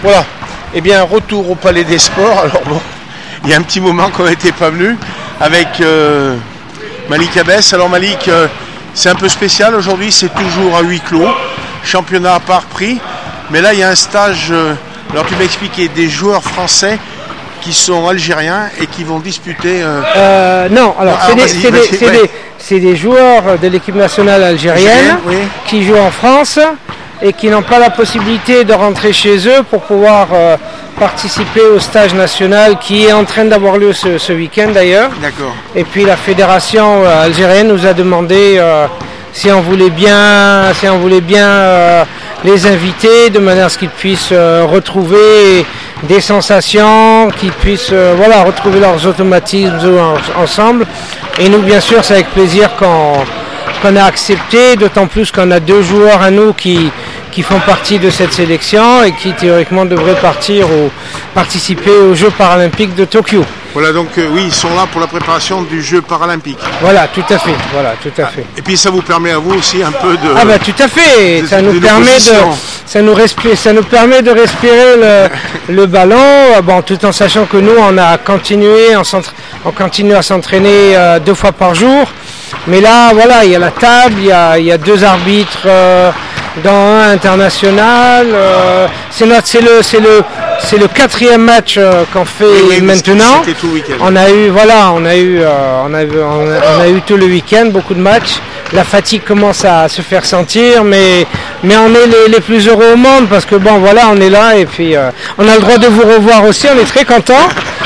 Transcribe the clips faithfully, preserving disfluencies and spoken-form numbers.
Voilà, eh bien retour au Palais des Sports. Alors bon, il y a un petit moment qu'on n'était pas venu avec euh, Malik Abès. Alors Malik, euh, c'est un peu spécial aujourd'hui, c'est toujours à huis clos, championnat à part prix. Mais là il y a un stage, euh, alors tu m'expliquais, des joueurs français qui sont algériens et qui vont disputer... Euh... Euh, non, alors ah, c'est, des, c'est, des, c'est, ouais. des, c'est des joueurs de l'équipe nationale algérienne Algérienne, oui. qui jouent en France et qui n'ont pas la possibilité de rentrer chez eux pour pouvoir euh, participer au stage national qui est en train d'avoir lieu ce, ce week-end d'ailleurs. D'accord. Et puis la fédération euh, algérienne nous a demandé euh, si on voulait bien, si on voulait bien euh, les inviter de manière à ce qu'ils puissent euh, retrouver des sensations, qu'ils puissent euh, voilà, retrouver leurs automatismes en, ensemble. Et nous, bien sûr, c'est avec plaisir qu'on, qu'on a accepté, d'autant plus qu'on a deux joueurs à nous qui, qui font partie de cette sélection et qui théoriquement devraient partir ou participer aux Jeux paralympiques de Tokyo. Voilà, donc euh, oui, ils sont là pour la préparation du Jeu paralympique. Voilà, tout à fait. Voilà, tout à fait. Et puis ça vous permet à vous aussi un peu de... Ah bah tout à fait, de, ça, de, nous de permet de, ça, nous respire, ça nous permet de respirer le, le ballon, bon, tout en sachant que nous, on a continué, on, on continue à s'entraîner euh, deux fois par jour. Mais là, voilà, il y a la table, il y a, il y a deux arbitres euh, dans un international. Euh, c'est, notre, c'est, le, c'est, le, c'est le quatrième match euh, qu'on fait oui, oui, maintenant. C'était tout le week-end. On a eu, voilà, on a eu, euh, on a, on a, on a eu tout le week-end, beaucoup de matchs. La fatigue commence à se faire sentir, mais, mais on est les, les plus heureux au monde parce que bon, voilà, on est là et puis euh, on a le droit de vous revoir aussi. On est très contents.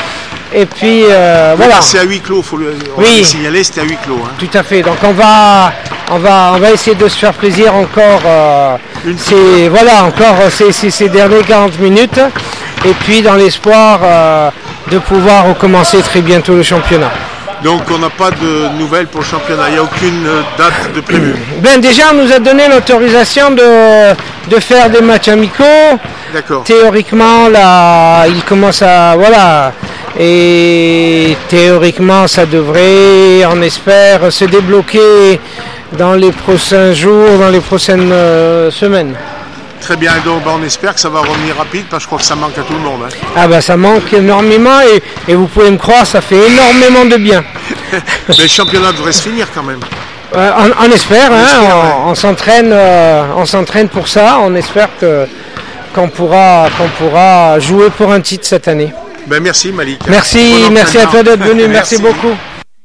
Et puis euh, oui, voilà. C'est à huis clos, faut le oui. signaler, c'était à huis clos. Hein. Tout à fait. Donc on va, on va, on va essayer de se faire plaisir encore. Euh, ces, voilà, encore ces, ces, ces dernières quarante minutes. Et puis dans l'espoir euh, de pouvoir recommencer très bientôt le championnat. Donc on n'a pas de nouvelles pour le championnat, il n'y a aucune date de prévue. Ben déjà on nous a donné l'autorisation de, de faire des matchs amicaux. D'accord. Théoriquement là, il commence à voilà. Et théoriquement, ça devrait, on espère, se débloquer dans les prochains jours, dans les prochaines euh, semaines. Très bien, donc on espère que ça va revenir rapide, parce que je crois que ça manque à tout le monde. Hein. Ah bah ça manque énormément, et, et vous pouvez me croire, ça fait énormément de bien. Mais le championnat devrait se finir quand même. Euh, on, on espère, on, hein, espère on, ouais. on, s'entraîne, euh, on s'entraîne pour ça, on espère que, qu'on, pourra, qu'on pourra jouer pour un titre cette année. Ben merci Malik. Merci, merci à toi d'être venu, merci, merci beaucoup.